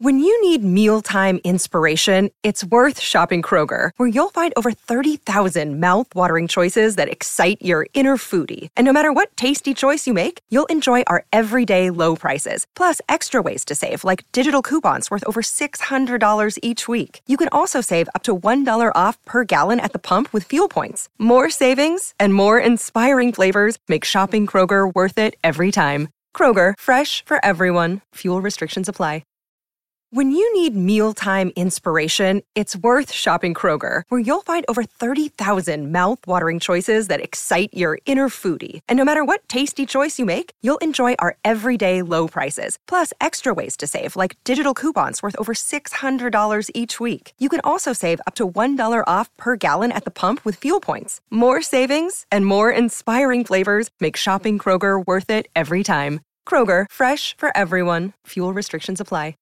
When you need mealtime inspiration, it's worth shopping Kroger, where you'll find over 30,000 mouth-watering choices that excite your inner foodie. And no matter what tasty choice you make, you'll enjoy our everyday low prices, plus extra ways to save, like digital coupons worth over $600 each week. You can also save up to $1 off per gallon at the pump with fuel points. More savings and more inspiring flavors make shopping Kroger worth it every time. Kroger, fresh for everyone. Fuel restrictions apply. When you need mealtime inspiration, it's worth shopping Kroger, where you'll find over 30,000 mouth-watering choices that excite your inner foodie. And no matter what tasty choice you make, you'll enjoy our everyday low prices, plus extra ways to save, like digital coupons worth over $600 each week. You can also save up to $1 off per gallon at the pump with fuel points. More savings and more inspiring flavors make shopping Kroger worth it every time. Kroger, fresh for everyone. Fuel restrictions apply.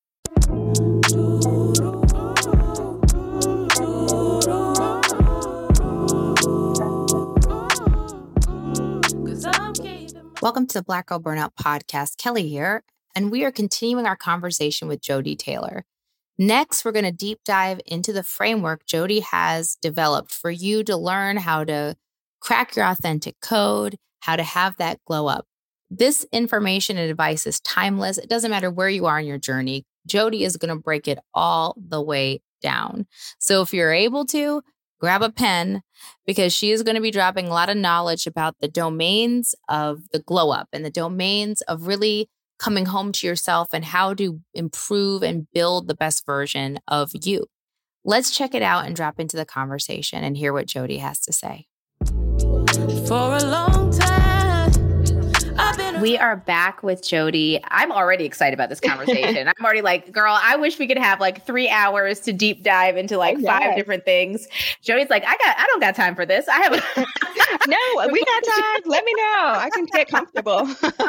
Welcome to the Black Girl Burnout Podcast. Kelly here, and we are continuing our conversation with Jodi Taylor. Next, we're going to deep dive into the framework Jodi has developed for you to learn how to crack your authentic code, how to have that glow up. This information and advice is timeless. It doesn't matter where you are in your journey. Jodi is going to break it all the way down. So if you're able to, grab a pen, because she is going to be dropping a lot of knowledge about the domains of the glow up and the domains of really coming home to yourself and how to improve and build the best version of you. Let's check it out and drop into the conversation and hear what Jodi has to say. For a long time, we are back with Jodi. I'm already excited about this conversation. I'm already like, girl, I wish we could have like 3 hours to deep dive into like 5 different things. Jodi's like, I don't got time for this. I have No, we got time. Let me know. I can get comfortable.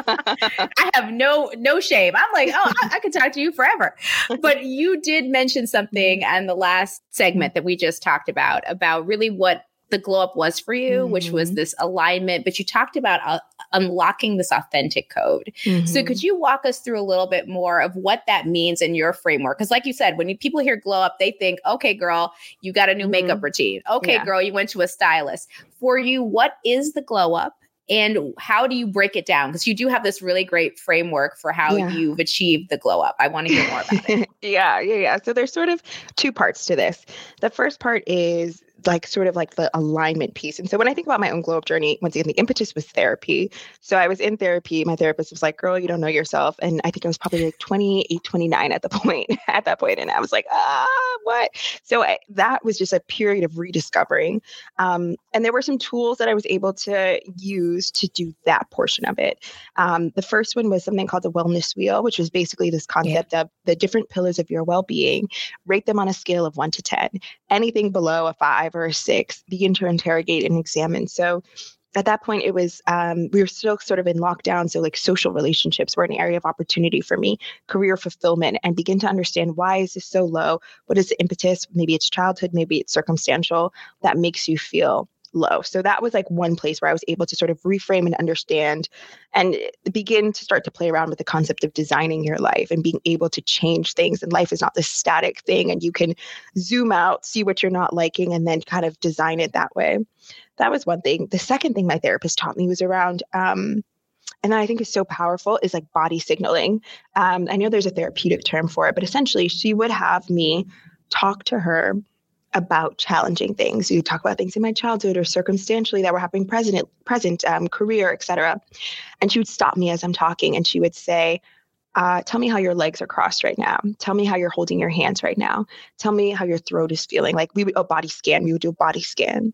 I have no shame. I'm like, oh, I could talk to you forever. But you did mention something in the last segment that we just talked about really what the glow up was for you, which was this alignment, but you talked about unlocking this authentic code. So could you walk us through a little bit more of what that means in your framework? Because like you said, when people hear glow up, they think, okay, girl, you got a new makeup routine. Okay, girl, you went to a stylist. For you, what is the glow up? And how do you break it down? Because you do have this really great framework for how you've achieved the glow up. I want to hear more about it. Yeah. So there's sort of 2 parts to this. The first part is like sort of like the alignment piece. And so when I think about my own glow up journey, once again, the impetus was therapy. So I was in therapy. My therapist was like, girl, you don't know yourself. And I think I was probably like 28, 29 at that point. And I was like, what? So that was just a period of rediscovering. And there were some tools that I was able to use to do that portion of it. The first one was something called the wellness wheel, which was basically this concept of the different pillars of your well-being, rate them on a scale of 1 to 10. Anything below a 5 or a 6, begin to interrogate and examine. So at that point, it was, we were still sort of in lockdown. So like social relationships were an area of opportunity for me, career fulfillment, and begin to understand, why is this so low? What is the impetus? Maybe it's childhood, maybe it's circumstantial that makes you feel low. So that was like one place where I was able to sort of reframe and understand and begin to start to play around with the concept of designing your life and being able to change things. And life is not this static thing, and you can zoom out, see what you're not liking, and then kind of design it that way. That was one thing. The second thing my therapist taught me was around, and I think is so powerful, is like body signaling. I know there's a therapeutic term for it, but essentially she would have me talk to her about challenging things. You talk about things in my childhood or circumstantially that were happening present, career, et cetera. And she would stop me as I'm talking, and she would say, tell me how your legs are crossed right now. Tell me how you're holding your hands right now. Tell me how your throat is feeling. Like we would do a body scan.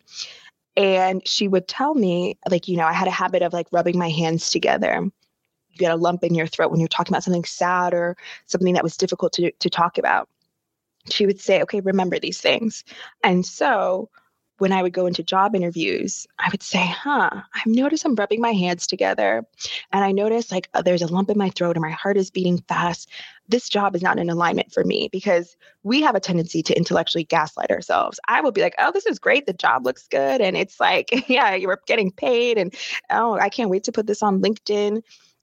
And she would tell me, like, I had a habit of like rubbing my hands together. You get a lump in your throat when you're talking about something sad or something that was difficult to talk about. She would say, okay, remember these things. And so when I would go into job interviews, I would say, I've noticed I'm rubbing my hands together. And I noticed like there's a lump in my throat and my heart is beating fast. This job is not in alignment for me, because we have a tendency to intellectually gaslight ourselves. I will be like, oh, this is great. The job looks good. And it's like, yeah, you're getting paid. And oh, I can't wait to put this on LinkedIn.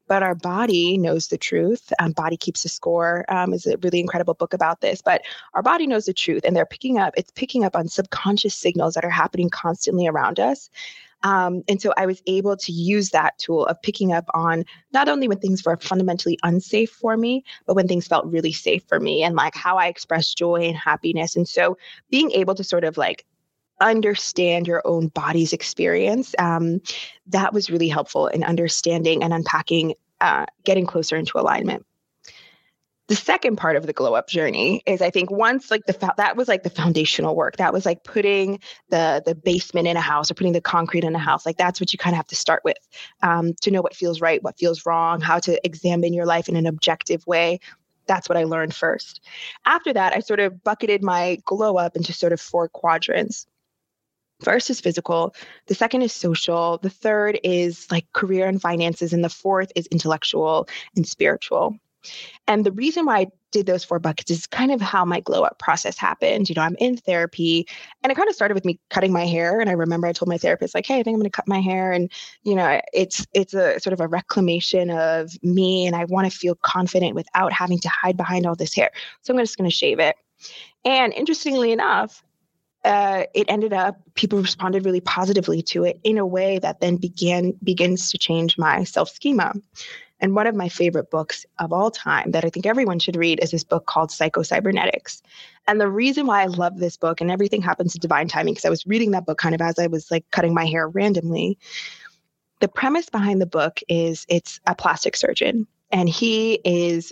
but our body knows the truth. Body Keeps a Score is a really incredible book about this, but our body knows the truth, and it's picking up on subconscious signals that are happening constantly around us. And so I was able to use that tool of picking up on not only when things were fundamentally unsafe for me, but when things felt really safe for me, and like how I expressed joy and happiness. And so being able to sort of like understand your own body's experience, that was really helpful in understanding and unpacking, getting closer into alignment. The second part of the glow up journey is, I think, once like that was like the foundational work. That was like putting the basement in a house, or putting the concrete in a house. Like that's what you kind of have to start with, to know what feels right, what feels wrong, how to examine your life in an objective way. That's what I learned first. After that, I sort of bucketed my glow up into sort of 4 quadrants. First is physical. The second is social. The third is like career and finances. And the fourth is intellectual and spiritual. And the reason why I did those 4 buckets is kind of how my glow up process happened. You know, I'm in therapy, and it kind of started with me cutting my hair. And I remember I told my therapist, like, hey, I think I'm going to cut my hair. And, you know, it's a sort of a reclamation of me, and I want to feel confident without having to hide behind all this hair. So I'm just going to shave it. And interestingly enough, it ended up, people responded really positively to it in a way that then begins to change my self-schema. And one of my favorite books of all time that I think everyone should read is this book called Psycho-Cybernetics. And the reason why I love this book, and everything happens in divine timing, because I was reading that book kind of as I was like cutting my hair randomly. The premise behind the book is it's a plastic surgeon, and he is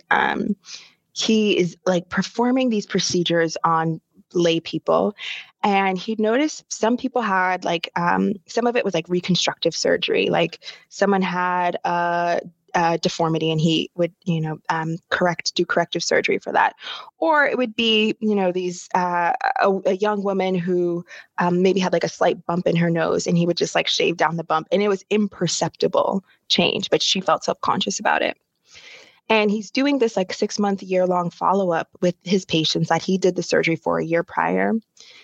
like performing these procedures on lay people. And he noticed some people had like, some of it was like reconstructive surgery, like someone had a deformity, and he would, do corrective surgery for that. Or it would be, these, a young woman who maybe had like a slight bump in her nose, and he would just like shave down the bump, and it was imperceptible change, but she felt self-conscious about it. And he's doing this like 6-month, year-long follow-up with his patients that he did the surgery for a year prior.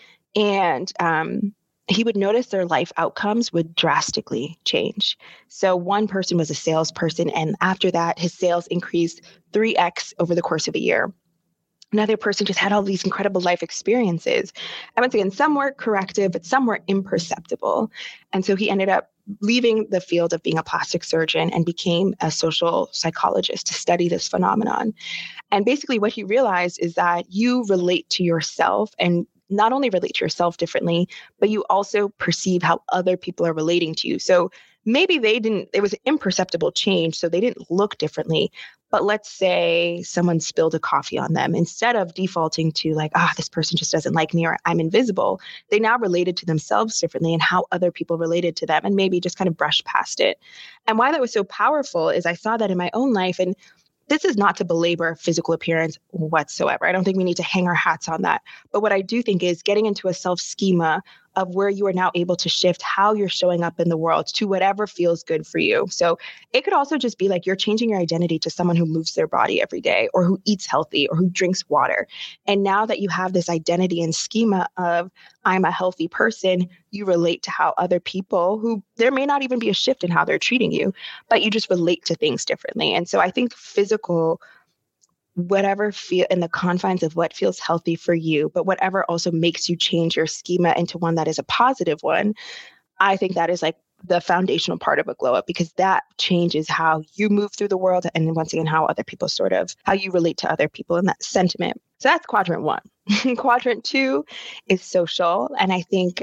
And he would notice their life outcomes would drastically change. So one person was a salesperson, and after that, his sales increased 3x over the course of a year. Another person just had all these incredible life experiences. And once again, some were corrective, but some were imperceptible. And so he ended up leaving the field of being a plastic surgeon and became a social psychologist to study this phenomenon. And basically what he realized is that you relate to yourself, and not only relate to yourself differently, but you also perceive how other people are relating to you. So maybe it was an imperceptible change, so they didn't look differently. But let's say someone spilled a coffee on them. Instead of defaulting to like, this person just doesn't like me, or I'm invisible, they now related to themselves differently and how other people related to them, and maybe just kind of brushed past it. And why that was so powerful is I saw that in my own life. And this is not to belabor physical appearance whatsoever. I don't think we need to hang our hats on that. But what I do think is getting into a self-schema of where you are now able to shift how you're showing up in the world to whatever feels good for you. So it could also just be like you're changing your identity to someone who moves their body every day, or who eats healthy, or who drinks water. And now that you have this identity and schema of I'm a healthy person, you relate to how other people, who there may not even be a shift in how they're treating you, but you just relate to things differently. And so I think physical, whatever feel in the confines of what feels healthy for you, but whatever also makes you change your schema into one that is a positive one, I think that is like the foundational part of a glow up, because that changes how you move through the world, and once again, how other people how you relate to other people in that sentiment. So that's quadrant 1. Quadrant 2 is social. And I think,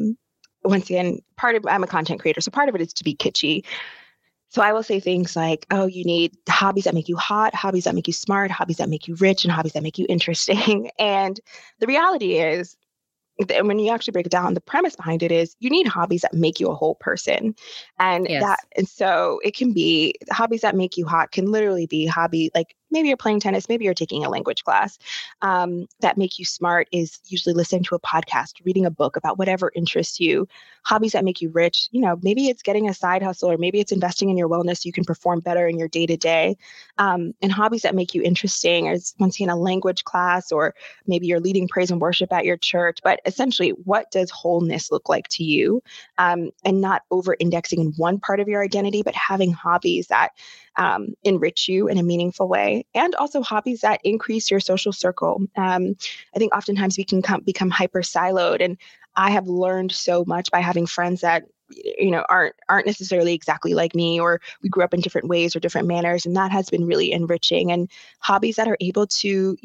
once again, I'm a content creator, so part of it is to be kitschy. So I will say things like, you need hobbies that make you hot, hobbies that make you smart, hobbies that make you rich, and hobbies that make you interesting. And the reality is, when you actually break it down, the premise behind it is you need hobbies that make you a whole person. And Yes. and so it can be hobbies that make you hot, can literally be hobby, like maybe you're playing tennis, maybe you're taking a language class. That make you smart is usually listening to a podcast, reading a book about whatever interests you. Hobbies that make you rich, maybe it's getting a side hustle, or maybe it's investing in your wellness so you can perform better in your day-to-day. And hobbies that make you interesting is once again a language class, or maybe you're leading praise and worship at your church. But essentially, what does wholeness look like to you? And not over-indexing in one part of your identity, but having hobbies that enrich you in a meaningful way, and also hobbies that increase your social circle. I think oftentimes we can become hyper siloed, and I have learned so much by having friends that aren't necessarily exactly like me, or we grew up in different ways or different manners, and that has been really enriching. And hobbies that are able to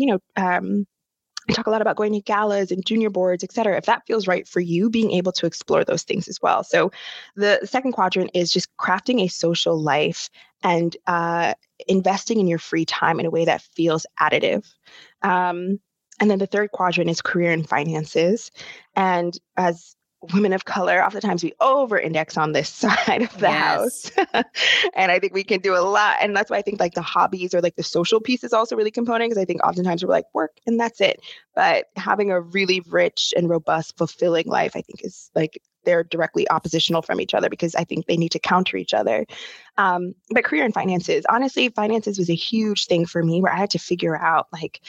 I talk a lot about going to galas and junior boards, et cetera. If that feels right for you, being able to explore those things as well. So the second quadrant is just crafting a social life and investing in your free time in a way that feels additive. And then the third quadrant is career and finances. And as women of color, oftentimes we over-index on this side of the house. And I think we can do a lot. And that's why I think like the hobbies or like the social piece is also really component, because I think oftentimes we're like work and that's it. But having a really rich and robust, fulfilling life, I think is like they're directly oppositional from each other, because I think they need to counter each other. But career and finances, honestly, finances was a huge thing for me, where I had to figure out like,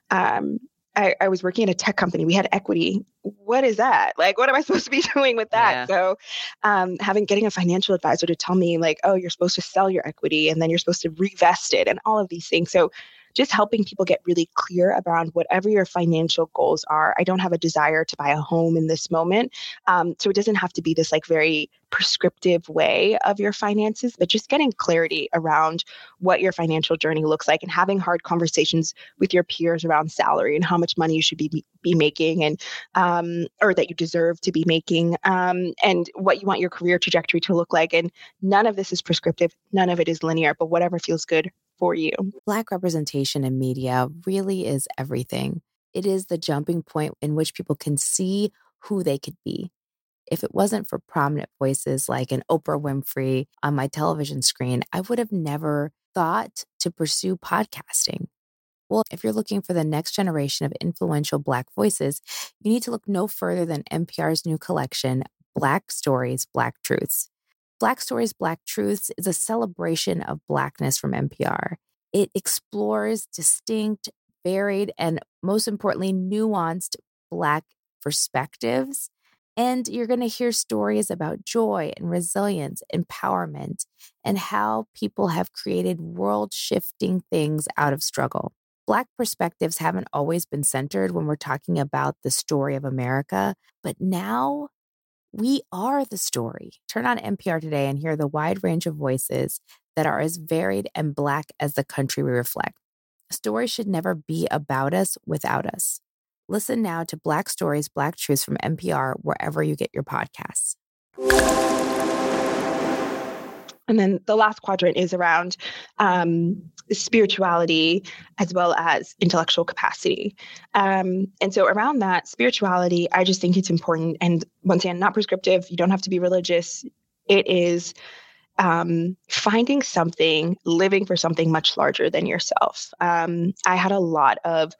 I was working at a tech company. We had equity. What is that? Like, what am I supposed to be doing with that? So getting a financial advisor to tell me like, oh, you're supposed to sell your equity and then you're supposed to revest it and all of these things. So just helping people get really clear around whatever your financial goals are. I don't have a desire to buy a home in this moment. So it doesn't have to be this like very prescriptive way of your finances, but just getting clarity around what your financial journey looks like, and having hard conversations with your peers around salary and how much money you should be making, and or that you deserve to be making, and what you want your career trajectory to look like. And none of this is prescriptive. None of it is linear, but whatever feels good for you. Black representation in media really is everything. It is the jumping point in which people can see who they could be. If it wasn't for prominent voices like an Oprah Winfrey on my television screen, I would have never thought to pursue podcasting. Well, if you're looking for the next generation of influential Black voices, you need to look no further than NPR's new collection, Black Stories, Black Truths. Black Stories, Black Truths is a celebration of Blackness from NPR. It explores distinct, varied, and most importantly, nuanced Black perspectives. And you're going to hear stories about joy and resilience, empowerment, and how people have created world-shifting things out of struggle. Black perspectives haven't always been centered when we're talking about the story of America, but now we are the story. Turn on NPR today and hear the wide range of voices that are as varied and Black as the country we reflect. A story should never be about us without us. Listen now to Black Stories, Black Truths from NPR wherever you get your podcasts. And then the last quadrant is around spirituality as well as intellectual capacity. And so around that spirituality, I just think it's important. And once again, not prescriptive. You don't have to be religious. It is finding something, living for something much larger than yourself. I had a lot of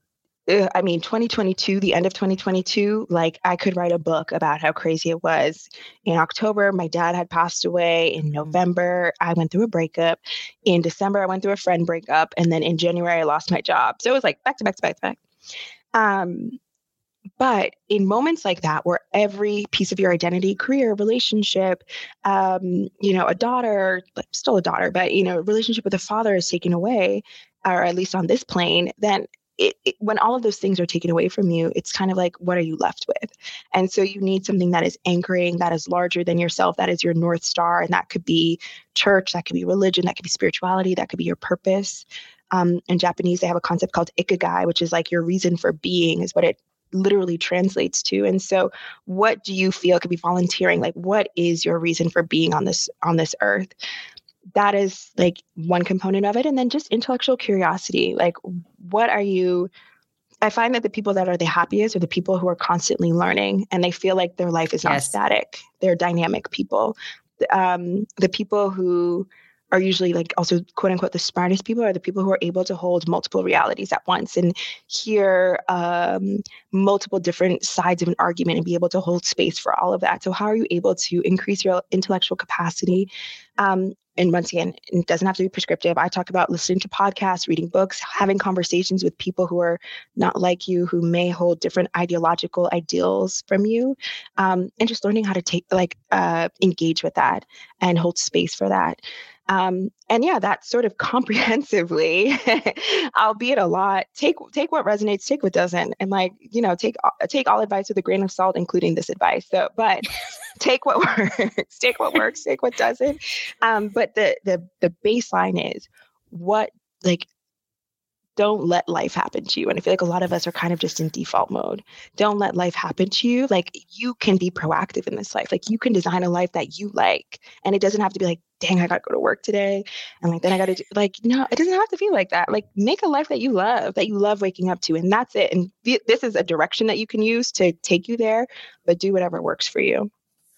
2022, the end of 2022, like I could write a book about how crazy it was. In October, my dad had passed away. In November, I went through a breakup. In December, I went through a friend breakup. And then in January, I lost my job. So it was like back to back to back to back. But in moments like that, where every piece of your identity, career, relationship, a daughter, still a daughter, but, relationship with a father is taken away, or at least on this plane, then when all of those things are taken away from you, it's kind of like, what are you left with? And so you need something that is anchoring, that is larger than yourself, that is your North Star. And that could be church, that could be religion, that could be spirituality, that could be your purpose. In Japanese, they have a concept called ikigai, which is like your reason for being, is what it literally translates to. And so what do you feel? It could be volunteering. Like, what is your reason for being on this earth? That is like one component of it. And then just intellectual curiosity. Like, what are you? I find that the people that are the happiest are the people who are constantly learning, and they feel like their life is not static. They're dynamic people. The people who are usually like also quote unquote the smartest people are the people who are able to hold multiple realities at once and hear multiple different sides of an argument and be able to hold space for all of that. So how are you able to increase your intellectual capacity? And once again, it doesn't have to be prescriptive. I talk about listening to podcasts, reading books, having conversations with people who are not like you, who may hold different ideological ideals from you, and just learning how to engage with that and hold space for that. And yeah, that's sort of comprehensively, albeit a lot. Take what resonates, take what doesn't, and like, take all advice with a grain of salt, including this advice. So, but take what works, take what doesn't. But the baseline is what, like, don't let life happen to you. And I feel like a lot of us are kind of just in default mode. Don't let life happen to you. Like, you can be proactive in this life. Like, you can design a life that you like. And it doesn't have to be like, dang, I got to go to work today. And like, then I got to do, like, no, it doesn't have to feel like that. Like, make a life that you love waking up to. And that's it. And this is a direction that you can use to take you there, but do whatever works for you.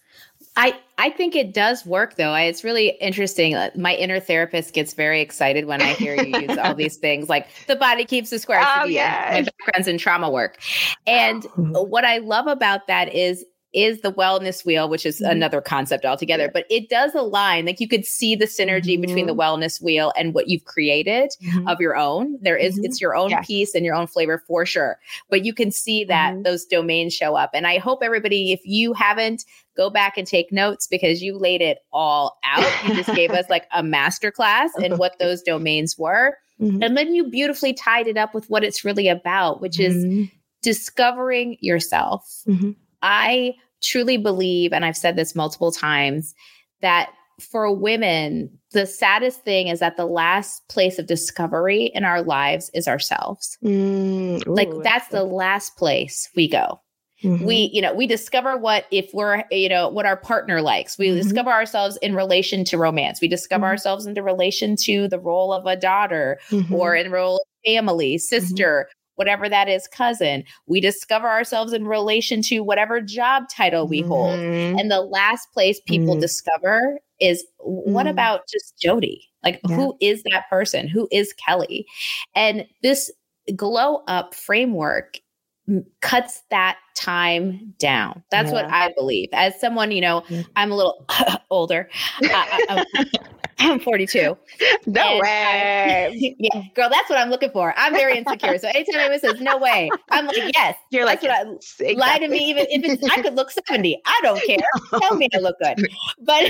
I think it does work, though. It's really interesting. My inner therapist gets very excited when I hear you use all these things, like the body keeps the score. Yes. My background's in trauma work. And what I love about that is the wellness wheel, which is another concept altogether, but it does align. Like, you could see the synergy between the wellness wheel and what you've created of your own. There is, it's your own piece and your own flavor for sure, but you can see that those domains show up. And I hope everybody, if you haven't, go back and take notes, because you laid it all out. You just gave us like a masterclass in what those domains were. And then you beautifully tied it up with what it's really about, which is discovering yourself. I truly believe, and I've said this multiple times, that for women, the saddest thing is that the last place of discovery in our lives is ourselves. Like, that's the last place we go. We discover what our partner likes. We discover ourselves in relation to romance. We discover ourselves in relation to the role of a daughter or in the role of family, sister, whatever that is, cousin. We discover ourselves in relation to whatever job title we hold. And the last place people discover is, what about just Jody? Like, who is that person? Who is Kelly? And this glow up framework cuts that time down. That's what I believe. As someone, I'm a little older. I'm 42. No way. Yeah, girl, that's what I'm looking for. I'm very insecure. So anytime anyone says no way, I'm like, yes. You're like, exactly. Lie to me, even if I could look 70. I don't care. Tell me I look good. But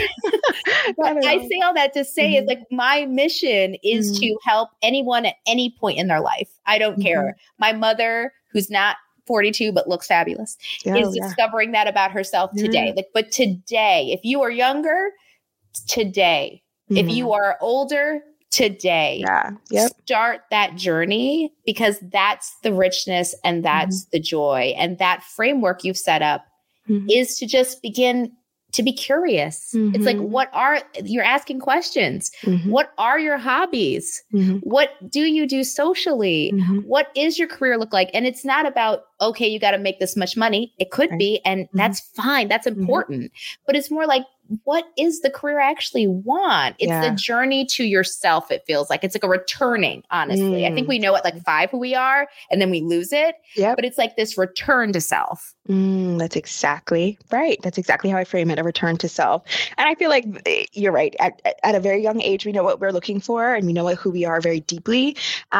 I say all that to say is, like, my mission is to help anyone at any point in their life. I don't care. My mother, who's not 42 but looks fabulous, is discovering that about herself today. Like, but today, if you are younger, today. If you are older, today, start that journey, because that's the richness and that's the joy. And that framework you've set up is to just begin to be curious. It's like, you're asking questions. What are your hobbies? What do you do socially? What is your career look like? And it's not about, okay, you got to make this much money. It could be, and that's fine. That's important. But it's more like, what is the career I actually want? It's the journey to yourself. It feels like it's like a returning, honestly. I think we know at like 5 who we are, and then we lose it. But it's like this return to self. That's exactly right. That's exactly how I frame it, a return to self. And I feel like you're right. At a very young age, we know what we're looking for, and we know who we are very deeply.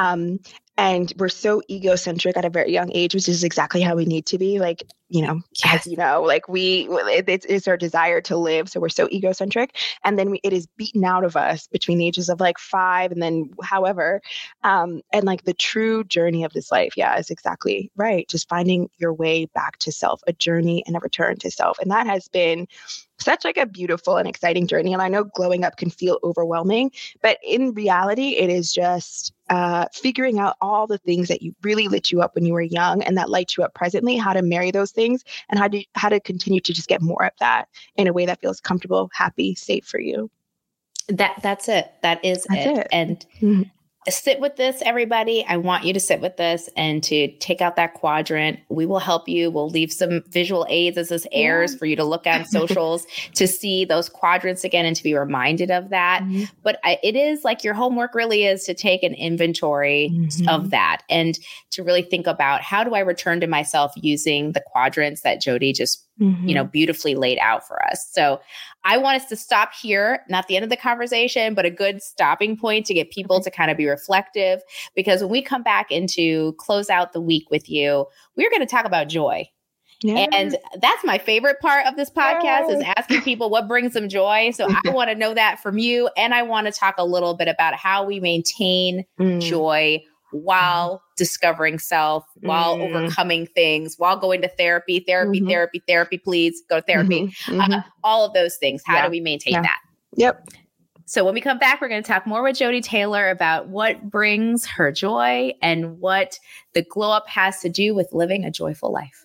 And we're so egocentric at a very young age, which is exactly how we need to be. Like, as you know, like it's our desire to live. So we're so egocentric. And then it is beaten out of us between the ages of like 5 and then however. And like the true journey of this life, is exactly right. Just finding your way back to self, a journey and a return to self. And that has been such like a beautiful and exciting journey. And I know glowing up can feel overwhelming, but in reality, it is just figuring out all the things that you really lit you up when you were young and that light you up presently, how to marry those things and how to continue to just get more of that in a way that feels comfortable, happy, safe for you. That's it. That's it. And sit with this, everybody. I want you to sit with this and to take out that quadrant. We will help you. We'll leave some visual aids as this airs for you to look at socials to see those quadrants again and to be reminded of that. But it is like your homework really is to take an inventory of that and to really think about, how do I return to myself using the quadrants that Jody just beautifully laid out for us. So I want us to stop here, not the end of the conversation, but a good stopping point to get people to kind of be reflective, because when we come back into close out the week with you, we're going to talk about joy. Yeah. And that's my favorite part of this podcast is asking people what brings them joy. So I want to know that from you. And I want to talk a little bit about how we maintain joy while discovering self, while overcoming things, while going to therapy, please go to therapy. All of those things. How do we maintain that? Yep. So when we come back, we're going to talk more with Jodi Taylor about what brings her joy and what the glow up has to do with living a joyful life.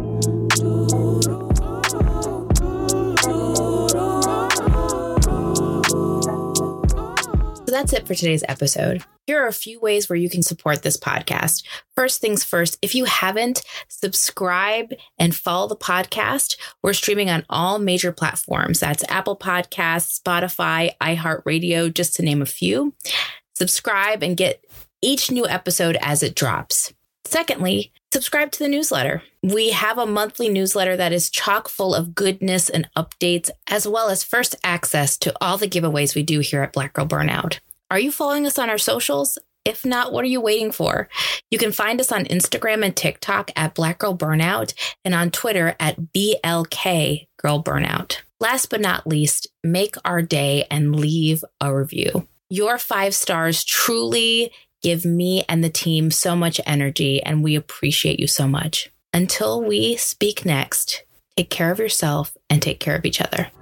So that's it for today's episode. Here are a few ways where you can support this podcast. First things first, if you haven't, subscribe and follow the podcast. We're streaming on all major platforms. That's Apple Podcasts, Spotify, iHeartRadio, just to name a few. Subscribe and get each new episode as it drops. Secondly, subscribe to the newsletter. We have a monthly newsletter that is chock full of goodness and updates, as well as first access to all the giveaways we do here at Black Girl Burnout. Are you following us on our socials? If not, what are you waiting for? You can find us on Instagram and TikTok at Black Girl Burnout and on Twitter at BLK Girl Burnout. Last but not least, make our day and leave a review. Your 5 stars truly give me and the team so much energy, and we appreciate you so much. Until we speak next, take care of yourself and take care of each other.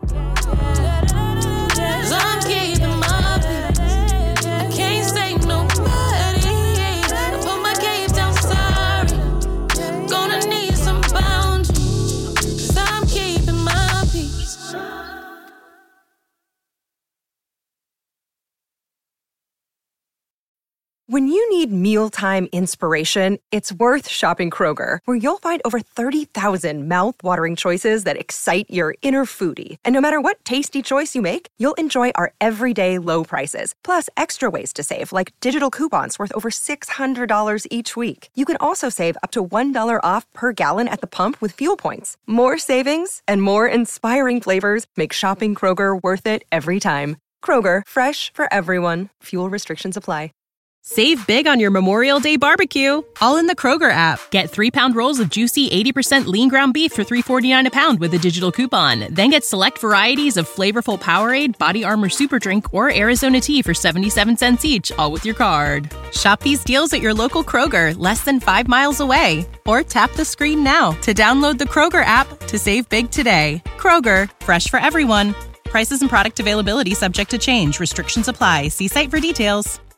When you need mealtime inspiration, it's worth shopping Kroger, where you'll find over 30,000 mouth-watering choices that excite your inner foodie. And no matter what tasty choice you make, you'll enjoy our everyday low prices, plus extra ways to save, like digital coupons worth over $600 each week. You can also save up to $1 off per gallon at the pump with fuel points. More savings and more inspiring flavors make shopping Kroger worth it every time. Kroger, fresh for everyone. Fuel restrictions apply. Save big on your Memorial Day barbecue, all in the Kroger app. Get 3-pound rolls of juicy 80% lean ground beef for $3.49 a pound with a digital coupon. Then get select varieties of flavorful Powerade, Body Armor Super Drink, or Arizona tea for 77 cents each, all with your card. Shop these deals at your local Kroger, less than 5 miles away. Or tap the screen now to download the Kroger app to save big today. Kroger, fresh for everyone. Prices and product availability subject to change. Restrictions apply. See site for details.